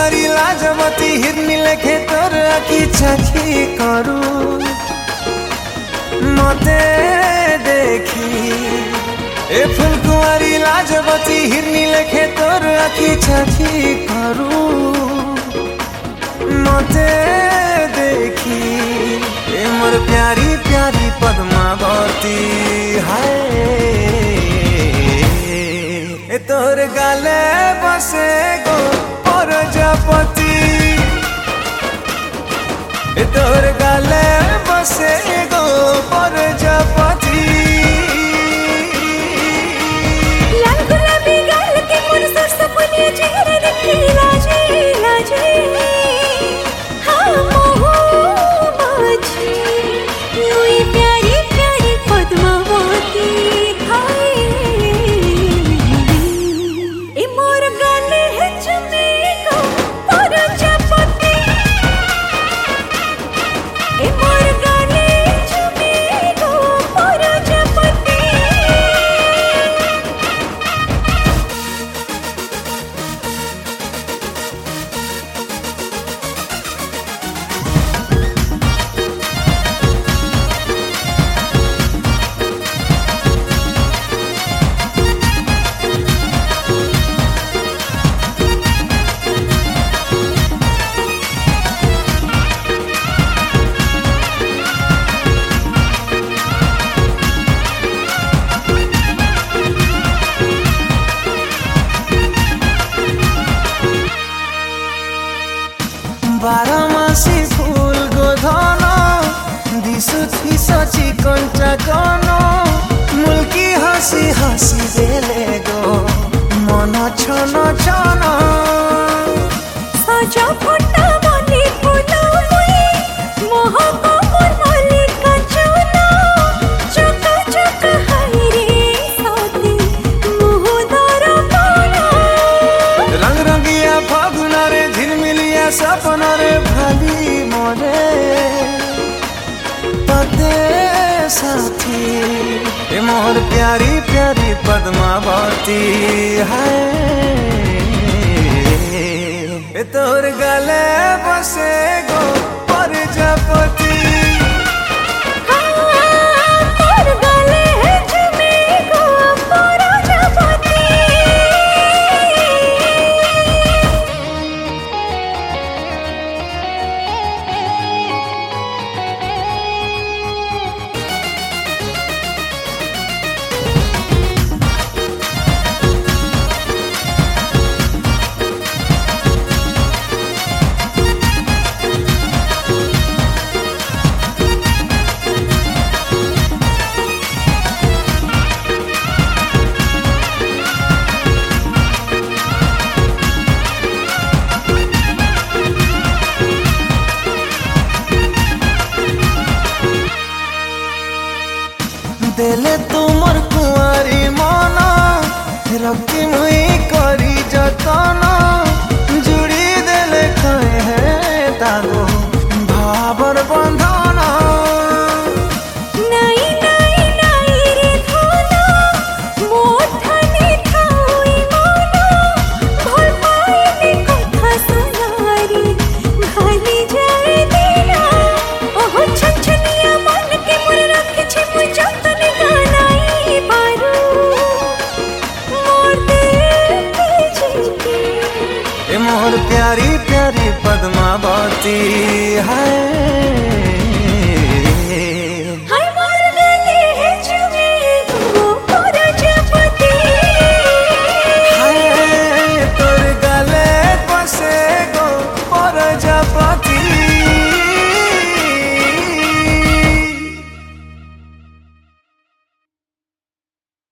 कुमारी लाजवती हिरनी लेखे तोर आखि चाखी करू मते देखी ए फूल कुमारी लाजवती हिरनी लेखे तोर आखि चाखी करू मते देखी ए मोर प्यारी प्यारी पद्मावती हाय ए तोर गाले बसे गो प्रजापति ए तोर गाले बसे गो प्रजापति लाल गुलाबी गाल के मोर सरसपुनिया चेहरा देखी लाजे लाजे हाँ मोह माझी यूं प्यारी प्यारी पद्मावती हाय ए मोर गाले है चुमे गो प्रजापति ए मोर गाले चुमे गो प्रजापति बारमासी फूल गोधन दिसुथी सची कंटा कन मुल्की हसी हसी देले गो मन छन छन सजा फटा बनी फूला मुई मोहक मोर मल्लिका चूना चका चका हाय रे साथी मुह दर पाना रंग रंगिया फागुना रे झिलमिलिया सपना रे भाली मोरे पते साथी ए मोर प्यारी प्यारी पद्मावती हाय ए तोर गले बसे गो प्रजापति मोर गले है चुमे गो प्रजापति देले तुमर कुआरी मन रखी मुई करी जतन जुड़ी देले कहे है तागो भावर बंधन नाई नाई नाई रे धोना मोठने थाई मोना भोल पाइने कथा सुनारी भाली जाए देना ओहो छछनिया मन के मोर रखे छे मुई जतन गानाई पारू मोर दिल के झिलके ए मोर प्यारी प्यारी पद्मावती हाय